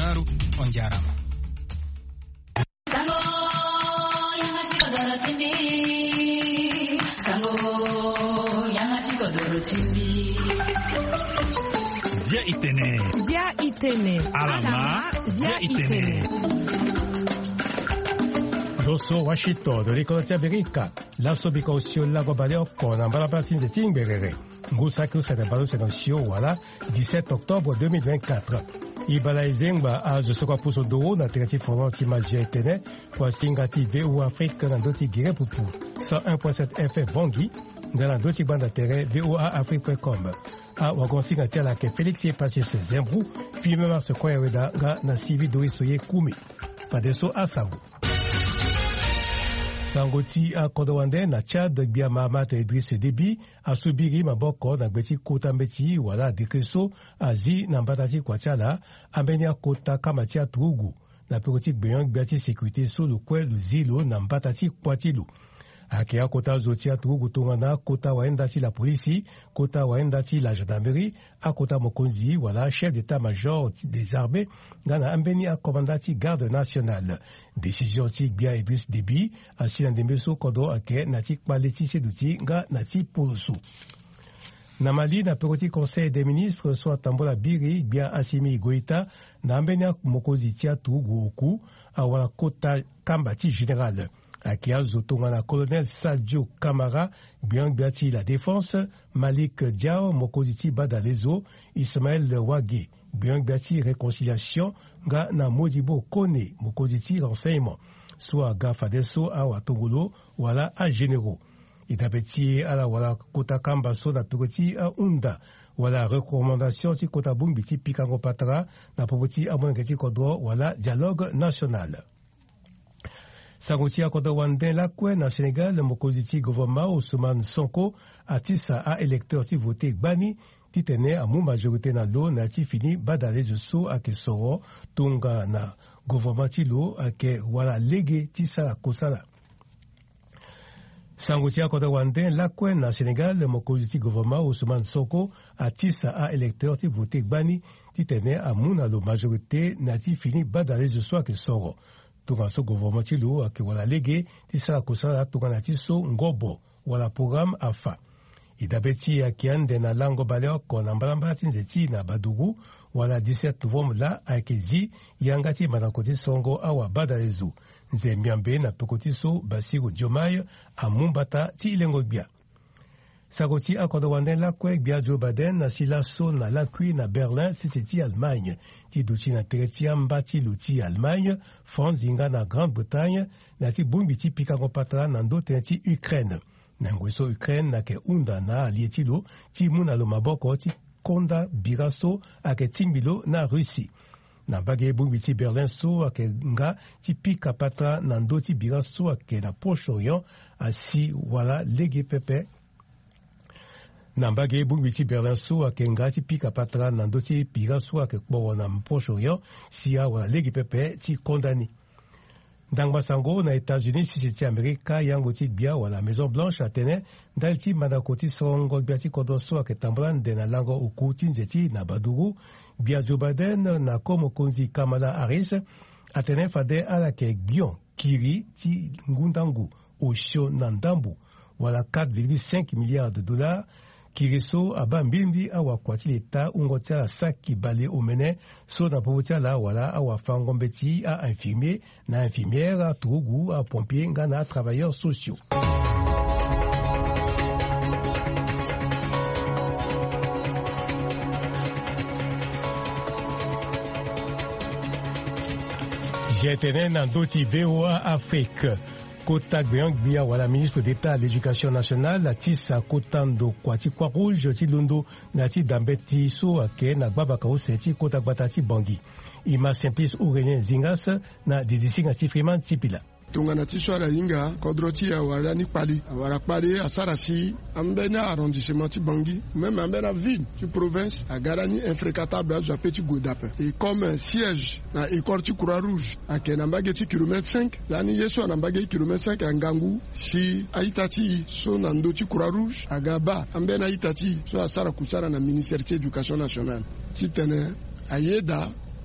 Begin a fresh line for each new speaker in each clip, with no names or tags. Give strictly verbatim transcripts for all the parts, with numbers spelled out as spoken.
Naru on jarama.
Sango yanga chikodoro chimbi Sango yanga chikodoro chimbi
Zia itene
Zia itene
Alama Zia itene
Dosso Washito de l'Économie America, la sobicosio lago baleo con un balabatin de Tingberere. Ngusaku Sadabalo Senosio, voilà, dix-sept octobre deux mille vingt-quatre. Ibalaizengba a je soka puso do na terati fono ki magia etene, kwa singati V O Afrique na doti gire pupu. cent un virgule sept F M Bongi, dans la doti banda terre V O A Afrique point com. A wagon singati ala ke Félix y passé ses zembru, filmement se koya weda ga na sivi do isoye kumi. Padeso asangu. Sangoti a Kodowande na Tchad bia Mahamat Idriss Déby a subiri maboko na gbeti kota mbeti wala dikreso azi na mbatati kwa chala ambenia kota kamati ya Trugu na pekoti gbeyon gbeti sécurité so le kwe zilo na mbatati kwa tilu. Akia kota zoti ya Trugu tongana kota waendati la polisi, kota waendati la gendarmerie, a kota mokonzi wala chef d'état-major des armées gana ambeni a commandati garde nationale. Décision ti bia Idriss Déby a sinandembeso kodo ake nati kmaleti seduti nga nati polosu. Na Mali na pekoti conseil des ministres so atambola biri bia Assimi Goïta na ambeni a mokonzi tia Trugu oku a wala kota kambati général. Akia Zotongana colonel Sadio Kamara, bien biati la défense, Malik Diao, Mokoziti Badalezo, Ismaël Wagé, bien biati réconciliation, ga na Modibo Kone, Mokoziti renseignement, soit ga Fadeso a Watongolo, wala a généraux. Itabeti à la wala Kota Kambaso na Pekoti a Unda, wala recommandation ti Kota Bumbiti Pikango Patra, na Pekoti a Mongeti Kodo, wala dialogue national. Sangotia Kodowande Lakwe na Sénégal, Mokoziti gouvernement Ousmane Sonko, atisa a électeur ti voté Gbani, ti tene a mou majorité na lo na ti fini badale so ake soro, tonga na gouvernement ti lo ake wala lege ti sala kosala. Sangotia Kodowande Lakwe na Sénégal, Mokoziti gouvernement Ousmane Sonko, atisa a électeur ti voté Gbani, ti tene a mou na lo majorité na ti fini badale so ake soro. Tunga so gouvernement ti lo ake wala lege ti sala kosala tunga na ti so ngobo wala programme afa. Idabeti akiande na lango baleo kona mbalamba ti nzeti na Badougou wala dix-sept novembre la ake zi yanga ti manakoti songo awa badalezu nze miambe na pekoti so Basiru Diomaye a mumbata ti ilengo bia. Sagoti akodowande lakwe bia Joe Biden na silaso na lakui na Berlin si ti Allemagne ti duti na teretia mbati luti Allemagne France inga na Grande-Bretagne na ti bumbi ti pikango patra na ndote ti Ukraine na ngweso Ukraine na ke unda na alietilo ti muna lo maboko ti konda biraso ake timbilo na Russie na bage bumbi ti Berlin so ake nga ti pika patra na ndoti biraso ake na Proche-Orient asi wala lege pepe Nambage bungwiti Berlin so ake ngati pika patra nando ti pira so ake kpo na Proche-Orient si a wala legi pepe ti kondani. Dangba sango na États-Unis si ti Amerika yango ti bia wala Maison Blanche atene dal ti manako ti songo bia ti kodo so ake tambran de na lango uku ti nzeti na Badougou bia Joe Biden na komo konzi Kamala Harris atene fade ala ke gion kiri ti ngundangu osho na ndambu wala quatre virgule cinq milliards de dollars Kiriso aba mbindi awa kwati leta ungotia la saki bale omene so na popotia la wala awa fangombeti a infirmier na infirmière a Trugu a pompier nga na travailleurs sociaux. J'étais dans d'autres V O A Afrique. Kota Gbeong Bia wala ministre d'État à l'Éducation nationale la tisa kotando kwati kwa rouge ti londo na ti dambeti so ake na gbabaka o seti kota gbatati bangi. Ima Simplice Ourenien Zingas na didisinga ti Freeman Tipila.
Tungana ti swara inga kodroti ya wala ni pali wala pali asarasi ambena arrondissement ti Bangui même ambena ville ti province agarani infréquentable à petit Godap et comme un siège na école ti Croix-Rouge à Kenambage ti kilomètre cinq la ni yeso na mbage kilomètre cinq Ngangu si aitati so na ndo ti Croix-Rouge agaba ambena aitati so asara kusara na ministère ti éducation nationale ti tene ayeda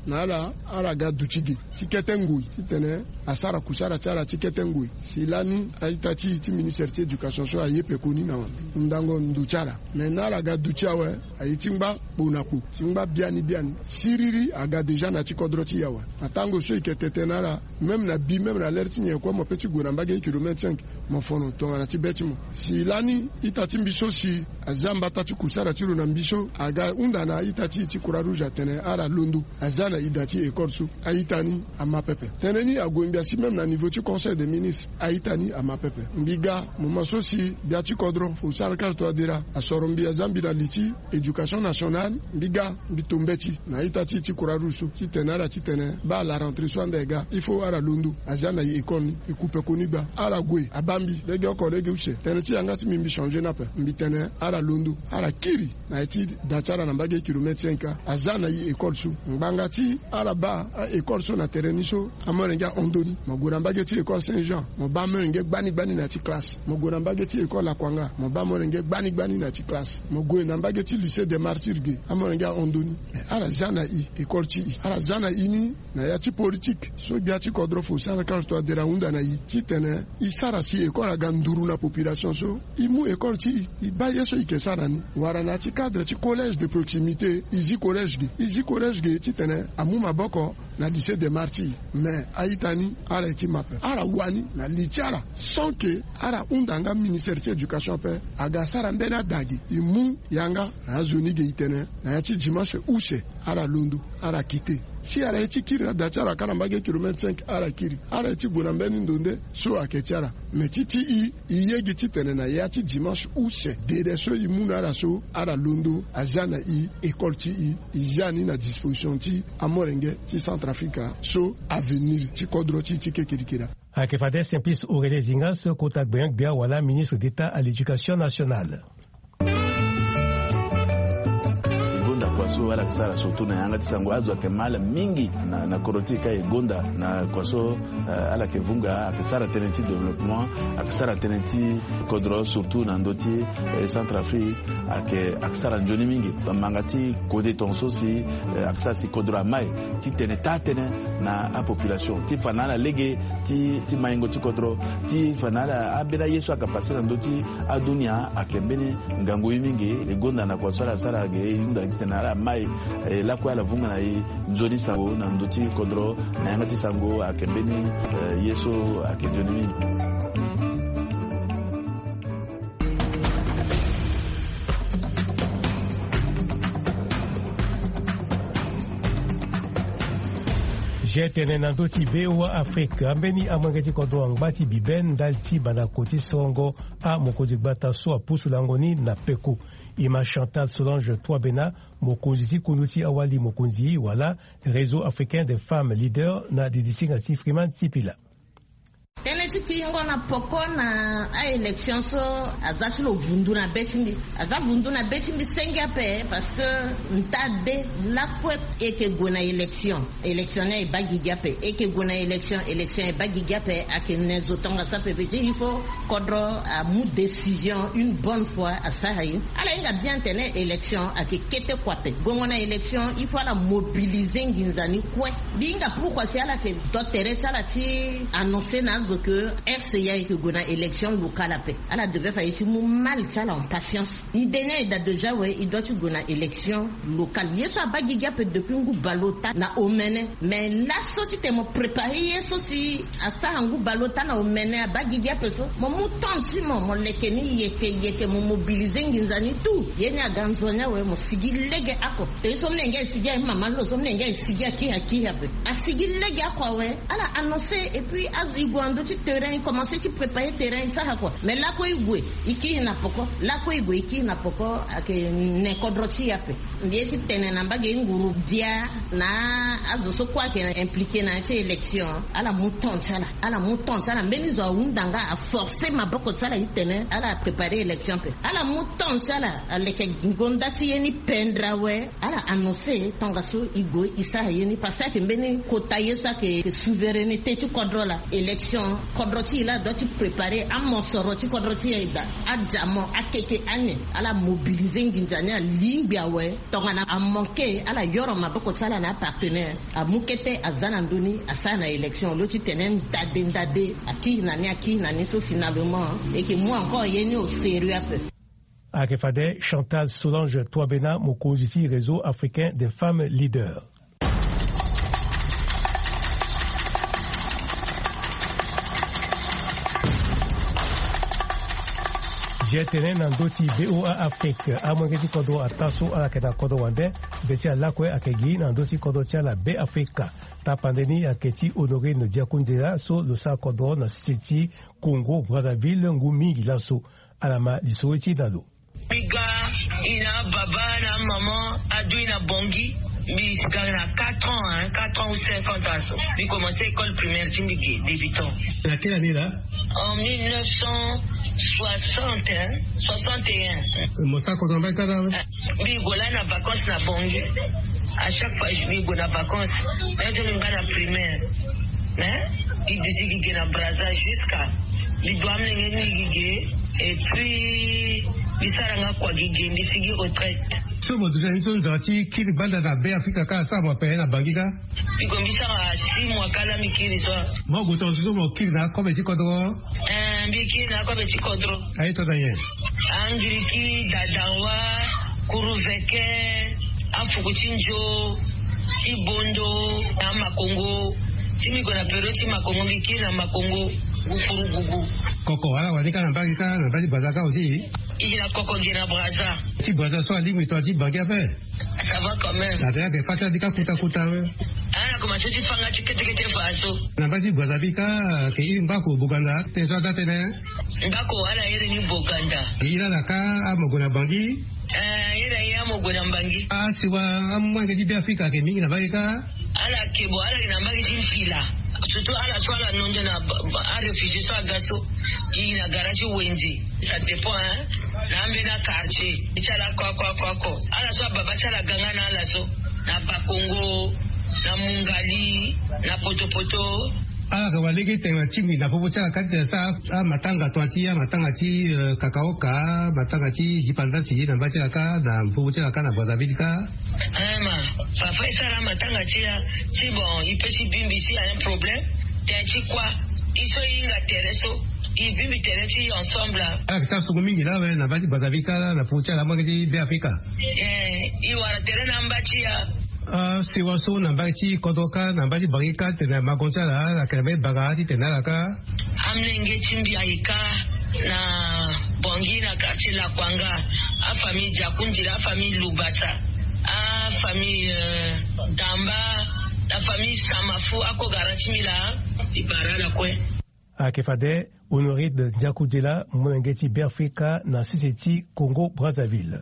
nala ara ga duchigi tiketengui titene asara kusara chara tiketengui silani aitati ti ministère de l'éducation so ayepe koni na ndango nduchara mais nala ga duchawe aitimba bonaku timba biani biani siriri aga déjà na tikodroti yawa atango so iketetenara même na bi même na lerti nye kwa mo petit goramba ga kilomètre cinq mo fono to na tibetimo silani itati mbiso si azamba tati kusara tiro na mbiso aga undana itati ti kura rouge tene ara lundu azana idati ekorsu aitani amapepe teneni agombia si même na niveau du conseil des ministres aitani amapepe mbiga moma sosi biati kodro fo sarkar to adira asorombi azambi na liti éducation nationale mbiga bitombeti na itati ti kura rouge ti tenara ti tene ba la rentrée soandega il faut ara lundu azana ikoni ikupe koniba ara gwe abambi lege ko lege use tene ti anga ti mimbi changer na pe mbitene ara lundu ara kiri na iti dachara na mbage kilomètre cinq azana yi école su mbanga ti araba école so na terrain so amorenga ondoni mogona mbage ti école Saint-Jean mo ba morenge gbani gbani na ti classe mogona mbage ti école la Kwanga mo ba morenge gbani gbani na ti classe mogo na mbage ti lycée des martyrs ge amorenga ondoni ara zana yi école ti ara zana ini na ya ti politique so bia ti kodro fo sana quand to adera unda na yi ti tene isara si école aga nduru na population so imu école ti i ba yeso ikesara ni wara na ti cadre ti collège de proximité izi collège ge izi collège ge ti tene amu maboko na lycée des martyrs mais aitani ara ti mape ara wani na lichara sans que ara undanga ministère de l'éducation pe aga sara mbena dagi imu yanga na zoni ge itene na ya ti dimanche use ara lundu ara kite si ara eti kiri na dachara kana mbage kilomètre cinq ara kiri ara eti bona mbeni ndonde so aketiara mais titi i iyegi titene na ya ti dimanche use de so imuna ara so ara londo azana i école ti i izani na disposition ti amorenge ti Centrafrica so avenir ti kodro ti ti kekedikira
akefade Simplice Aurélie Zingas kota gbenyak bia wala ministre d'État à l'éducation nationale.
Kwaso wala kisara surtout na yanga tisango azo akemala mingi na, na korotika egonda na kwaso uh, ala kevunga akisara tenenti développement akisara tenenti kodro surtout na ndoti eh, Centrafrique ake akisara njoni mingi bamangati kode tonso si eh, akisara si kodro mai ti teneta tene na a population ti fanala lege ti ti maingo ti kodro ti fanala abira yesu akapasira ndoti adunia akembeni ngangu mingi egonda na kwaso ala sara ge inda na mai la kwa la vunga na nzoni sango na ndoti kodro na yanga ti sango akembeni yeso akenjoni.
jetene na ndoti vewa Afrika ambeni amwengeti kodro angbati biben dalti bana koti songo a mokozi gbata so apusu langoni na peku ima Chantal Solange Touabena mokonzi kunuti awali mokonzi wala réseau africain des femmes leaders na didisi Freeman Tipila.
Tele titi ngona poko na a election so azatu lo vundu na betindi aza vundu na betindi senga pe parce que ntade la kwe eke gona election électionnaire e bagi gape eke gona election élection e bagi gape akene zotonga sa pe il faut kodro a mu décision une bonne fois à ça ala inga bien tene élection ake kete kwape gona élection il faut la mobiliser nginzani kwe binga pourquoi c'est ala que dotere sala ti annoncer na que R C A et que gona élection locale après ala devait faire ici mon mal ça en patience il dernier il déjà ouais il doit tu gona élection locale yeso abagi gap depuis ngu balota na omene mais là so tu te mo préparer yeso si asa ngu balota na omene abagi gap so mo mutonti mo mo lekeni yeke yeke mo mobiliser nginzani tout yenya ganzonya we mo sigilege ako te so mnenge sigia mama lo so mnenge sigia ki haki hape asigilege ako we ala annoncer et puis azigwando tu terrain commencer tu préparer terrain ça quoi mais là quoi igwe iki na poko là quoi igwe iki na poko ake ne kodroti yape mbieti tene na mbage nguru dia na azo so kwa ke impliqué na cette élection ala mouton sala ala mouton sala mbeni zo undanga a forcer maboko sala itene ala préparer élection pe ala mouton sala aleke ngondati yeni pendrawe ala annoncer tongaso igwe isa yeni parce que mbeni kota yesa ke souveraineté tu kodrola élection kodroti la do ti préparer a mosoro ti kodroti ida a jamo a keke anye ala mobiliser nginjanya limbia we tongana a manquer ala yoro maboko tsala na partenaire a mukete azana nduni asana élection lo ti tenen dade dade aki nani aki nani so finalement et que moi encore yeni au sérieux un peu.
Akefade Chantal Solange Touabena Mokoziti Réseau africain des femmes leaders. Jetene nandoti B O A Afrique amwengeti kodo ataso ala kena kodo wande beti alakwe akegi nandoti kodo tia la B Africa ta pandeni aketi Honoré Ndia Kundela so losa kodo na siti Congo Brazzaville ngumi laso alama lisoiti nalo.
Biga ina baba na maman adui na bongi mi sikana quatre ans hein quatre ans ou cinquante ans mi commencé école primaire timiki débutant.
À quelle année là?
En mille neuf cent soixante soixante et un.
Mosa kodomba kada
mi gola na vacances na bongi. À chaque fois je mi go na vacances mais je me na primaire. Hein? Il dit qu'il na Brazza jusqu'à mi doit me ngeni et puis bisaranga kwa gige misigi retraite.
So mo duja nso nzati kiri banda na be Afrika ka sa mo pe na bangika.
Biko bisara si mo kala mikiri so.
Mo go to so mo kiri na ko be ti kodro.
Eh biki na ko be ti kodro.
Ai to danye.
Angiriki dadanwa kuruveke afukuchinjo chibondo na makongo. Chimi kona peroti makongo mikiri na makongo gufurugugu.
Koko ala wadika na bangika na bandi bazaka aussi.
Il a coco na Brazza.
Si Brazza soit libre, toi tu bagues avec.
Ça va quand même.
Ça veut dire que Fatia dika kuta kuta.
Ah, comment tu fais fanga tu kete kete faso.
Na basi Brazza bika ke imbako Buganda, te so date ne.
Mbako ala yere ni Buganda.
Ila la ka amogona bangi.
Eh, yere ya amogona bangi.
Ah, siwa amwange di Afrika ke mingi na bagika.
Ala kebo ala ina bangi simpila. Surtout à la soirée, nous avons un réfugié sur la gasso, il y a un garage Wendy. Ça dépend, hein. N'ambe na quartier. Il y a la quoi, quoi, quoi, quoi. À la soirée, Baba, la ganga na la so. Na Bakongo, na Mungali, na Poto Poto.
Ah, kwa lege tenga chimi na popo cha kati sa a matanga twachi ya matanga chi kakaoka matanga chi jipanda chi na bacha ka na popo cha ka na Brazzaville ka.
Ah ma, papa isara matanga chi ya chi bon, il peut si bimbi si a un problème. T'es chi quoi? Iso inga tereso. Il bimbi teresi ensemble.
Ah, ça se mingi là na bacha Brazzaville ka na popo cha la mwangi be Afrika.
Eh, i wala terena mbachi ya.
Ah, si waso na bachi kodoka na bachi bagika tena magoncha la la kreme bagati tena la ka.
Amlenge chimbi aika na bongi na quartier la Kwanga, a famille Jakunji, la famille Lubasa, a famille euh, Damba, la famille Samafu, a Kogarachimi la ibara la kwe.
A Kefade, Honoré de Diakudela, Mwenengeti Afrika na C C T Congo Brazzaville.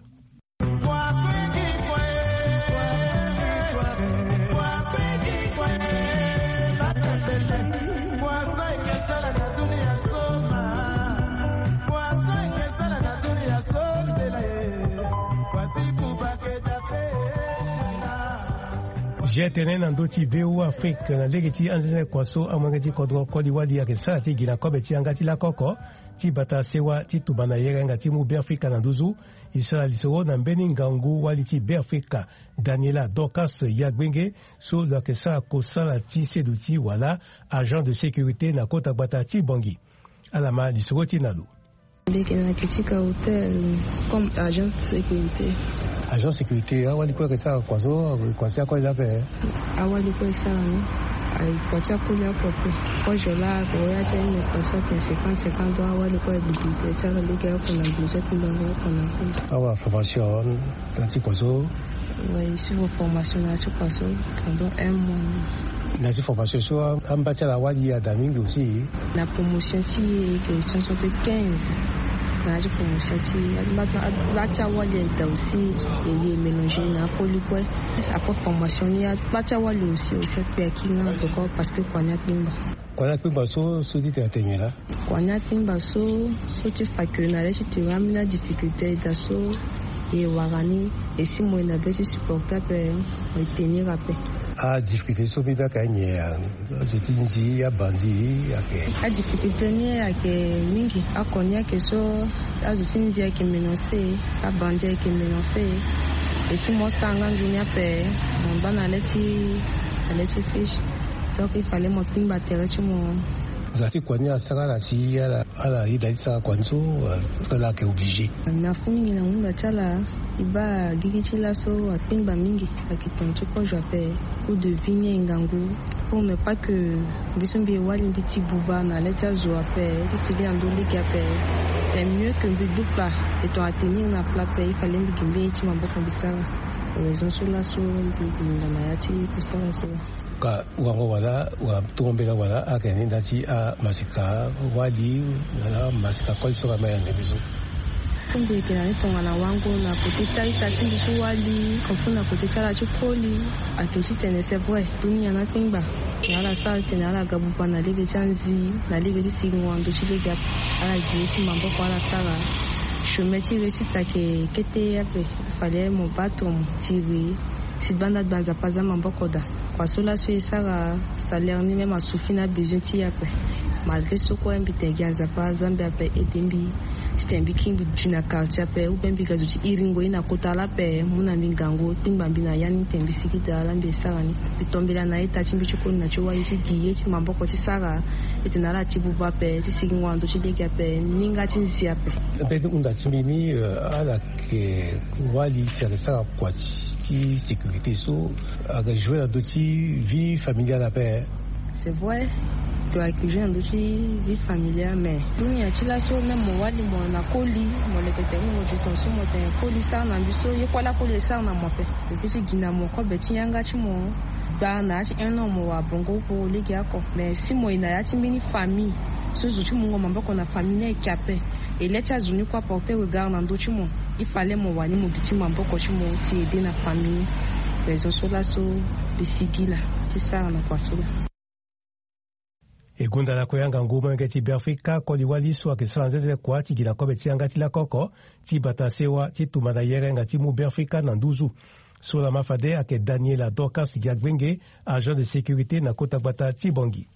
Jetene nandoti B O A Afrique na legeti anzene kwaso amwengeti kodro kodi wadi yake sati gina kobe ti angati la koko ti bata sewa ti tubana yere ngati mu B Africa na nduzu isala lisoro na mbeni ngangu wali ti B Africa Daniela Dorcas Yagbenge so la ke sa ko sala ti seduti wala agent de sécurité na kota bata ti bongi alama lisoro ti nalu.
Bekena kitika hotel comme agent de sécurité.
Agent de sécurité, awali kwa keta kwazo kwasia kwa lape.
Awali kwa sana. Ai kwacha kule hapo hapo. Kwa jola kwa ya tena kwa sababu cinquante cinquante awali kwa bidii tena leke hapo na bidii kulongo hapo na kule.
Awa formation tanti kwazo.
Oui, sur vos formations là tu kwazo pendant un mois.
La formation soit ambacha la wali ya damingi aussi.
La promotion ti de cent quinze. Na je promotion ti maintenant bacha wali da aussi et mélanger na polypoil après formation ya bacha wali aussi aussi pe kinga donc parce que kwa nyapimba
kwa nyapimba so so dit atenyela
kwa nyapimba so so tu fakuna là tu te ramènes la difficulté da so et warani et si moi na beti supporter pe tenir à paix.
A difficulté so bida kanye je tinzi ya bandi yake.
A difficulté ni yake mingi akonya ke so a tinzi yake menacé a bandi yake menacé et si moi sanga nzunya pe mon bana leti leti fish donc il fallait mon ping batterie tu mon
Zati kwanya saka si ala ala ida saka kwanzo là que obligé.
Merci mingi na munda chala iba gigi chila so atimba mingi akitonto ko jape coup de vigne ngangu pour ne pas que bisumbi wali petit bouba na lecha zo ape qui se ando liki ape c'est mieux que de doupa et ton attenir na plate il fallait ngimbe chi mambo kabisa raison sur la so na yati kusala so
ka wango wala wa tuombela wala akeni ndati a masika wali na masika kwa so kama ya ndebizo
kumbe kila nito wana wangu na kutecha itachindi tu wali kufuna kutecha la chukoli akishitene c'est vrai dunia na timba yala salte na la gabu pana lege chanzi na lege disi ngwando chilege ala jieti mambo kwa la sala chometi resita ke kete yape fallait mon bateau tirer si banda banza paza mambo koda kwa sola so isara salaire ni même asufina besoin ti yape malgré ce ko mbite ganza pa zambia pe etembi stembi kimbi jina quartier pe ubembi gazuti iringo ina kotala pe muna mingango timba bina yani tembi sikita lambe sarani bitombela na ita chimbi chukoni na chowa isi giye ti mamboko ti sara etenala tibuba pe ti sigingwando ti leke pe ninga ti nsi pe
pe unda chimbi ni ala ke wali sere sara kwati qui sécurité so aga jouer dans d'autres vie familiale après
c'est vrai tu as que j'ai d'autres vie familiale mais nous y a ti la so même mo wali mo na koli mo le pete mo je ton so mo te koli sa na biso ye kwa la koli sa na mo pe et puis gina mo ko beti yanga ti mo ba na ti un an mo wa bongo ko le ga ko mais si mo ina ya ti mini famille so zo ti mo ngo mambo ko na famille e kape et les tia zuni kwa porter regard na ndo ti mo il fallait mon wani mon petit mambo ko ti mo ti aider na famille raison sur la so bisigila ti sara na kwa sola
egunda la koyanga nguma ngeti Afrika ko liwali so ke sanze kwa ti gina ko beti ngati la koko ti batasewa ti tumada yere ngati mu Afrika na nduzu so la mafade ake Daniela Dorcas Giagbenge agent de sécurité na kota bata ti bongi.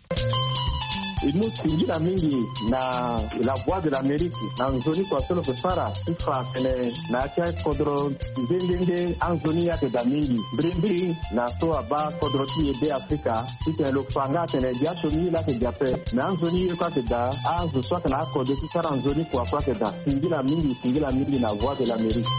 Nous tingila mingi na la voix de l'Amérique na nzoni kwa solo kusara ifa kene na cha kodro zengenge anzoni ya da mingi brimbiri na so aba kodro ti ede Afrika ite lo fanga tene dia shoni la ke jape na anzoni kwa ke da azu so kana kodro ti sara anzoni kwa kwa ke da tingila mingi tingila mingi na voix de l'Amérique.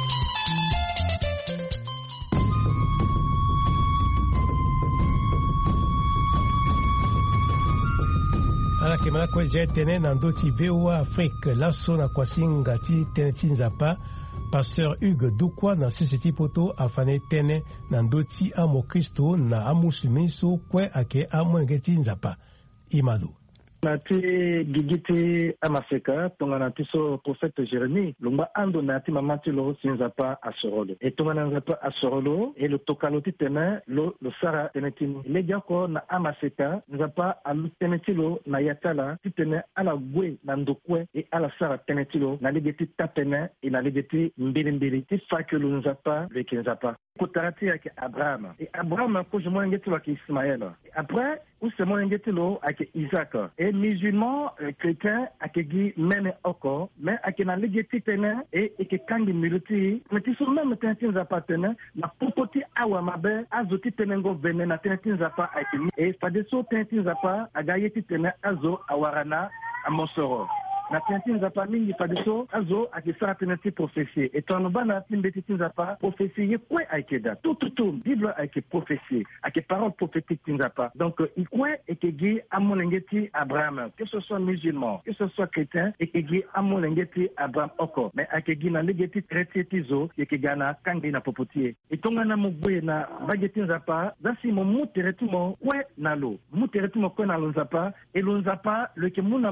Ala kemala kwe je tene na ndoti V O A Afrique laso na kwasinga ti tene ti nzapa Pasteur Hugues Dukwa na sisiti poto afane tene na ndoti amo Kristo na amuslimi so kwe ake amwenge ti nzapa imadu.
Nati gigiti amaseka tonga nati so prophète Jérémie lumba ando nati mamati lo sinzapa asorolo et tonga nzapa asorolo et le tokaloti tene lo lo sara tenetini legiako na amaseka nzapa alu tenetilo na yatala titene ala gwe na ndokwe et ala sara tenetilo na legeti tapene et na legeti mbili mbili ti fakelo nzapa le kinzapa kotarati yake Abraham et Abraham ko je mo ngeti wa ki Ismaël et après ou se mo ngeti lo ake Isaac et musulmans euh, chrétiens akegi mene oko mais akena legeti tene et et ke kangi miluti mais ti so même tentin zapa tene na popoti awa mabe azoti tene ngo vene na tentin zapa akemi et fade so tentin zapa agayeti tene azo awarana amosoro na tentin zapa mingi fade so azo akisara teneti prophétie et ton bana timbeti tinzapa prophétie kwe aikeda tout tout tout bible ake prophétie ake parole prophétique tinzapa donc il kwe ekegi amonengeti Abraham que ce soit musulman que ce soit chrétien ekegi amonengeti Abraham oko mais akegi na legeti chrétien tizo ekegana kangi na popotie et tongana mugwe na bageti nzapa dasi mo muteretumo kwe na lo muteretumo kwe na lonzapa et lonzapa le ke munamo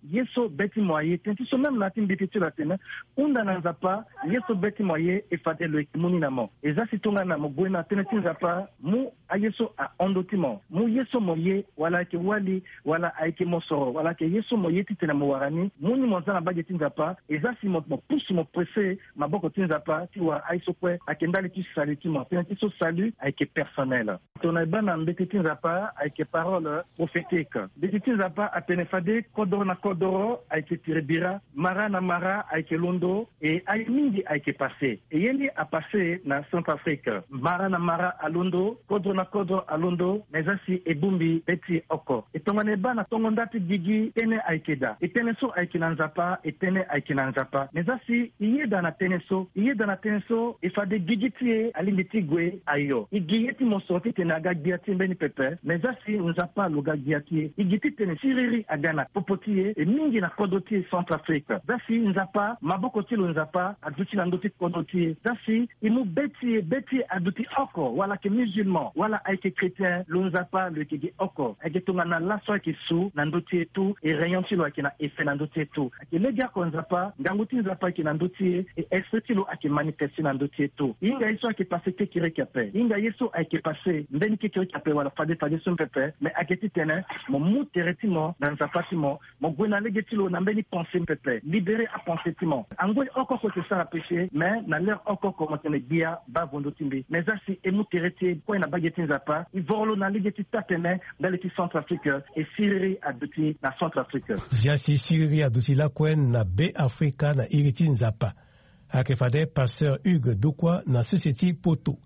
yeso beti moye tenti so même natin beti la tena unda na nzapa yeso beti moye e fate le muni na mo eza sitonga na mo bwena tena tinzapa mu ayeso a ondotimo mu yeso moye wala ke wali wala aike mosoro wala ke yeso moye titena mo warani muni monzana baje tinzapa eza si mo pousse mo pressé maboko tinzapa ti wa aiso kwe akendali ti salitimo tena ti so salut aike personnel tona bana mbeti tinzapa aike parole prophétique beti tinzapa atene fade kodoro na kodoro aike tiribira mara na mara aike londo e ay mingi aike passé e yendi a passé na Centrafrique mara na mara a londo kodoro na kodoro a londo mezasi ebumbi beti oko e tongane bana tongondati gigi tene aikeda e tene so aike na nzapa e tene aike na nzapa mezasi iyeda na tene so iyeda na tene so e fade gigi tie alimbiti gwe ayo igiyeti mosoti tene aga giati mbeni pepe mezasi nzapa luga giati igiti tene siriri agana popotie e mingi na kodotie Centrafrique zasi nzapa maboko tilo nzapa aduti na ndoti kodotie zasi imu beti beti aduti oko wala ke musulman wala aike chrétien lo nzapa le kigi oko ake tunga na laso ki su na ndoti tu e rayon tilo ake na efe na ndoti tu ake lega ko nzapa nganguti nzapa ake na ndoti e esprit tilo ake manifesti na ndoti tu inga iso ake pase ke kire kape inga yeso ake pase mbeni ke kire kape wala fade fade sun pepe me ake titene mo muteretimo na nzapa timo mo gwena lege tilo na mbeni penser pepe libéré à penser timo angwe oko ko ça la péché mais na l'air oko ko motene dia ba vondo timbi mais ça si emutereti ko na bageti nzapa i vorlo na lege titatene dans le Centrafrique et Syrie aduti na Centrafrique
Ziasi Syrie aduti la kwen na be Afrika na iriti nzapa akefade pasteur Hugues Dokwa na société Poto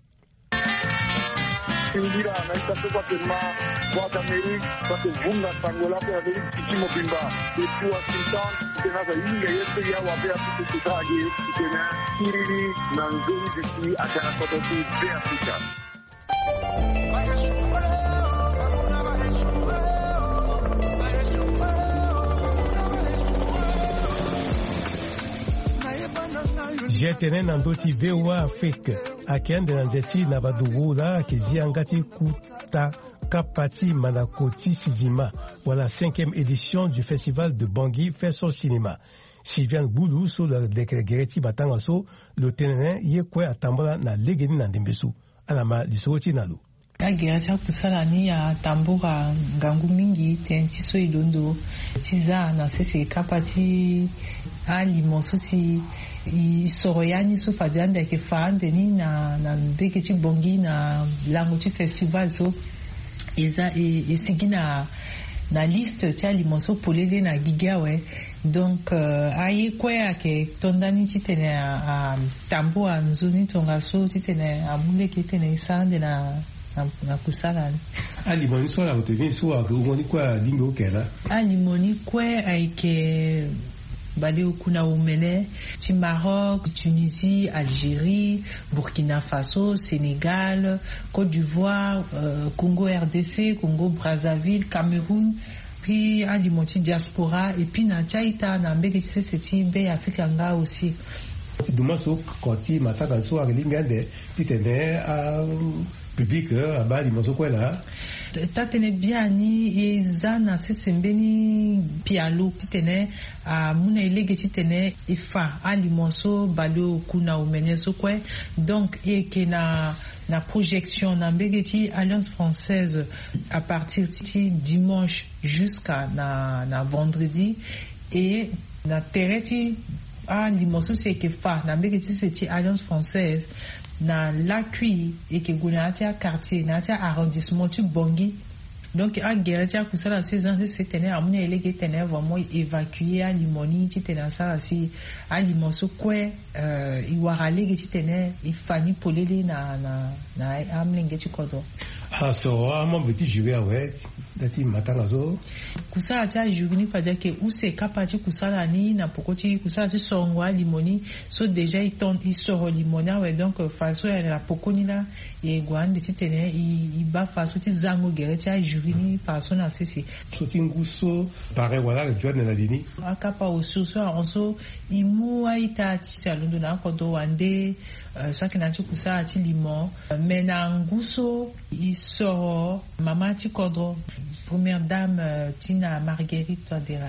Indira na itato kwa tema kwa Amerika kwa vunga tangola kwa Amerika kimo bimba kwa Washington tena za inga yetu ya wapea kitu kitaji tena kiriri na nzuri ziki akana kwa tosi be Afrika
jetene na ndoti V O A Afrique akende na nzeti na badugula akeziangati kuta kapati manakoti sizima wala cinquième édition du festival de Bangui fait son cinéma. Sylviane Goulou so le dekregereti batangaso le tenene yekwe atambola na legeni na ndembesu alama lisoti nalu
ageracha kusala ni ya tambura ngangu mingi tentiso ilondo tiza na sese kapati ali mososi i soroyani so fajanda ke fande ni na na mbeke ti bongi na lango ti festival so eza e, e sigina na liste ti alimonso polele na giga we donc uh, aye kwea ke tondani ti tene a, a tambo a nzuni tonga so ti tene a mule ke tene sande na na, na kusala
alimoni so la oteni so a ngoni kwa lingo kela
alimoni kwe aike bale kuna umene ti Maroc, Tunisie, Algérie, Burkina Faso, Sénégal, Côte d'Ivoire, euh, Congo R D C, Congo Brazzaville, Cameroun, puis alimenti diaspora et puis na Tchaïta na mbeke c'est ti be Afrika nga aussi.
Dumaso koti mataka so akelingande pitene a public abali mozo kwela
tatene biani ezana sesembeni pialo titene a muna elege titene ifa alimonso balo kuna umeneso kwe donc et que na na projection na mbegeti Alliance Française à partir de dimanche jusqu'à na na vendredi et na tereti alimonso c'est que fa na mbegeti c'est Alliance Française na l'appui et que gounatia quartier natia arrondissement tu bongi donc a guerre kusala ces ans c'est tenir à mon élève tenir vraiment évacuer à limoni ti tenir ça si à limonso kwe euh iwarale ti tenir il fani polele na na na amlenge ti kodo
ah so a mon petit jouer ouais dati matanga zo
kusala ti ajugini faja ke use kapati kusala ni na pokoti kusala ti songwa limoni so déjà il ton il sort limoni ouais donc façon la pokoni là et gwande ti tenir il ba façon ti zango guerre ti ajugini façon na sisi
so ti nguso pare wala le joine na dini
akapa osuso onso imu aita ti salondo na kodo wande so kina ti kusala ti limon mais na nguso il sort mama ti kodo première dame Tina Marguerite Touadéra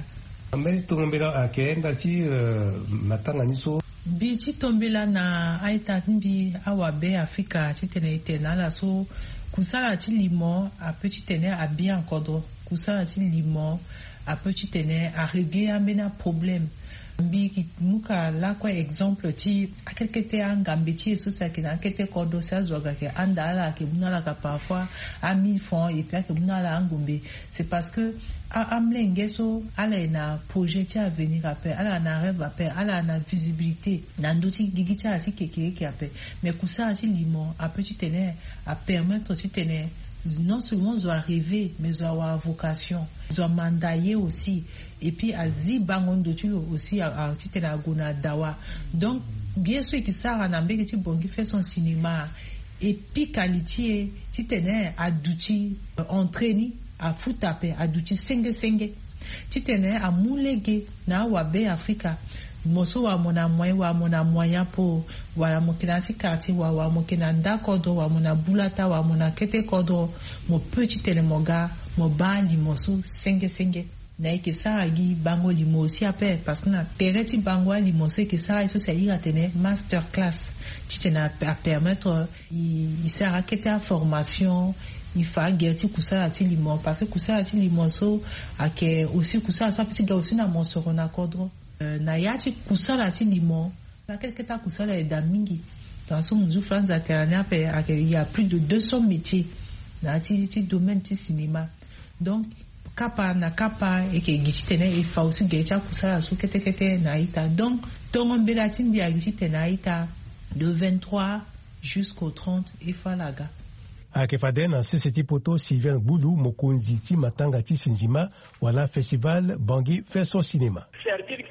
Ambe tombela akenda ti matanga niso
bi ti tombela na aita mbi awabe Afrika ti tene itena la so kusala ti limo a petit tene a bien kodro kusala ti limo a petit tene a régler amena problème mbi ki muka la kwa exemple ti akekete angambe ti so sa ke na kete kodo sa zoga ke anda la ke munala ka parfois a mille francs et puis ke munala angombe c'est parce que amlenge so ala na projet ti avenir après ala na rêve après ala na visibilité na ndoti gigi ti keke ki après mais kusa ti limon a petit tene a permettre ti tene non seulement ils ont rêvé mais ils ont vocation ils ont mandaillé aussi et puis à zibangondo tu aussi à titena gona dawa donc bien sûr que ça na mbeke ti bongi fait son cinéma et puis qualité titena aduti entraîné à foutape aduti senge senge titena a mulege na wabe Afrika moso wa mona moyen wa mona moyen po wala mokina ti quartier wa wa mokina ndakodo wa mona bulata wa mona kete kodo mo petit telemoga mo bali moso senge senge na ke sa gi bango limo si ape parce que na tereti bango limo so ke sa eso sa ira tene master class ti tena a permettre il sera kete formation il faut guetter kusala ti limon parce que kusala ti limon so ake aussi kusala so petit ga aussi na monsoro na kodro na yati kusala ti limon la keta kusala e da mingi dans son muzu France internet il y a plus de deux cents métiers na ti ti domaine ti cinéma donc kapa na kapa et que gitene e fa aussi gecha kusala so kete kete na ita donc tongo mbela ti mbi agiti na ita de vingt-trois jusqu'au trente et falaga
akefade na seseti poto Sylvain Boulou mokonzi ti matanga ti sinzima wala festival Bangui fait son cinéma
c'est-à-dire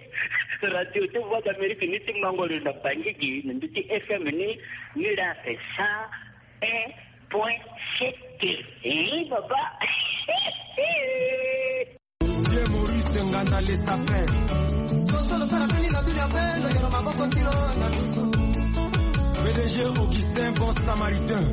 que radio te voix d'Amérique ni ti mangolo na Bangui gi ni ti F M ni ni la fait ça un point sept et baba
Dieu Maurice ngana les sapins solo sara fini na dunia bendo yo maboko kilo na nusu P D G Augustin Bon Samaritain.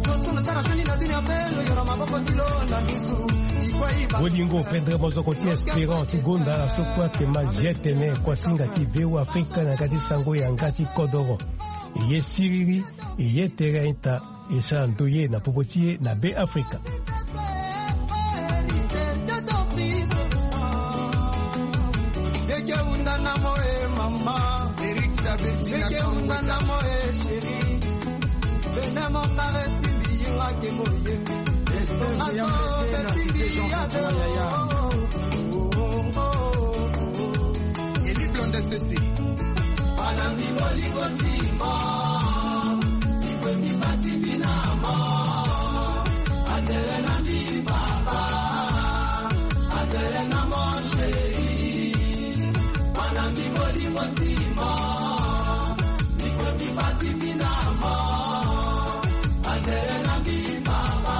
Bolingo Pedro Mozokoti Espérant ti gonda la sokwa ke majetene kwa singa ti veu Afrika na kati sango ya ngati kodoro. Iye siriri, iye terenta, e sa ntoye na popotie na be Afrika.
Eke unda na moe mama, Eric Sabeti na unda na moe chéri. Bena mon pare sibi wa ke moye. Esther ya mbete na cité Jean-François Yaya. Eli blonde ceci. Pana mi boli gotima. Ikwe mi bati binama. Atele na mi baba. Atele na mon chéri. Pana mi boli gotima. Ikwe mi bati binama. Atele na mi baba.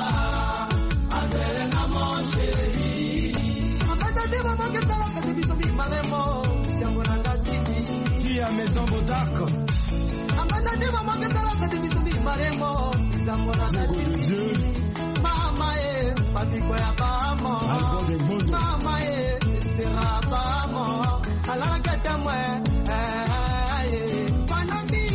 Atele na mon chéri. Apata de maman que ça la fait biso bi malemo. Siango na ngati. Ti a maison Bodarco. Apata de maman que ça la fait biso bi malemo. Siango na ngati. Mama e papi ko ya bamo. Mama e sera bamo. Ala kata mwe. Eh panami.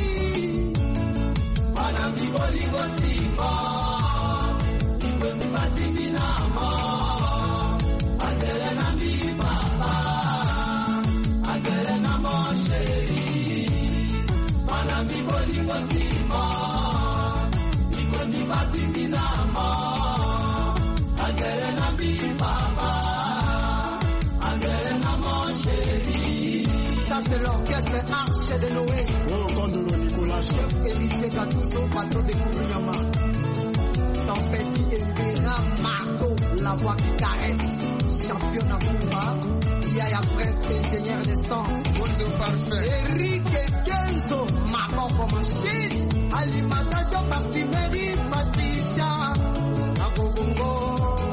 Panami bolingo timba. Ikwe mi bati binama. Atele na mi baba. Atele na mon chéri. Panami bolingo timba. Ikwe mi bati binama. Atele na mi baba. Atele na mon chéri. Ça c'est l'orchestre Arche de Noé.
Oh, Kondolo Nicolas.
Chef héritier Gatouso, patron de Kourouyama. Tempête Espéra, Marco, la voix qui caresse. Champion à Kumba. Yaya Prince, ingénieur de son. Bozo parfait. Eric Kenzo, maman comme machine. Alimentation, parfumerie, Patricia. Agogongo.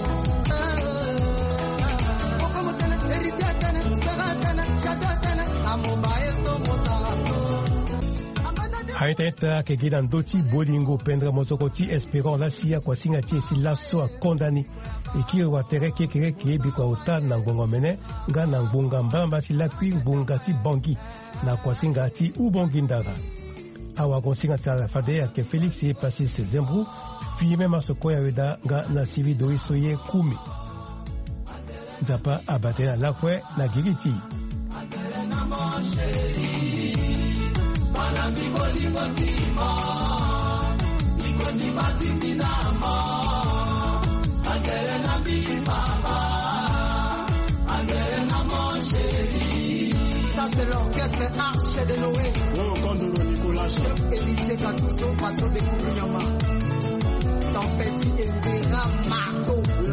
haiteta ke gidan doti bolingo pendra mozokoti espérant la sia kwa singa ti si lasso a condamné iki wa tere kekere ki bikwa uta na ngongo mene nga na ngunga mbamba ti lakwi ngunga ti bangi na kwasinga ti ubongi ndaga awa konsinga ti ala fade yake Felix e Pasis Zembru fi mema soko ya weda nga na sivi doi soye kumi nzapa abate na lakwe na giriti
Ça c'est l'orchestre Arche de Noé. Oh, Kondoro Nicolas. Héritier Gatouso, patron de Kourounyama. Tempête Espéra Marco.